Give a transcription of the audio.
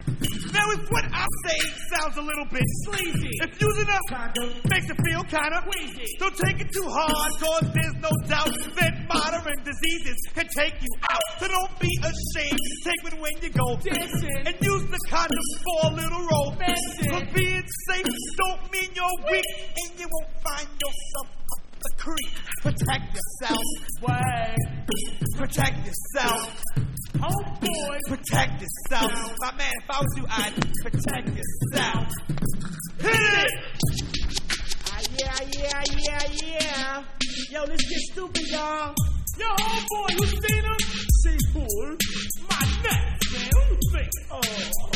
Now if what I say sounds a little bit sleazy, if using a condom makes it feel kinda queasy, don't take it too hard, cause there's no doubt that modern diseases can take you out. So don't be ashamed, take it when you go dancing, and use the condom for a little romancing. But being safe don't mean you're weak, and you won't find yourself up the creek. Protect yourself. What? Protect yourself. Oh boy, protect yourself. My man, if I was you, I'd protect yourself. Hit it! Yeah. Yo, let's get stupid, y'all. Yo, homeboy, you seen him? See, fool. My neck, man. Who you think? Oh.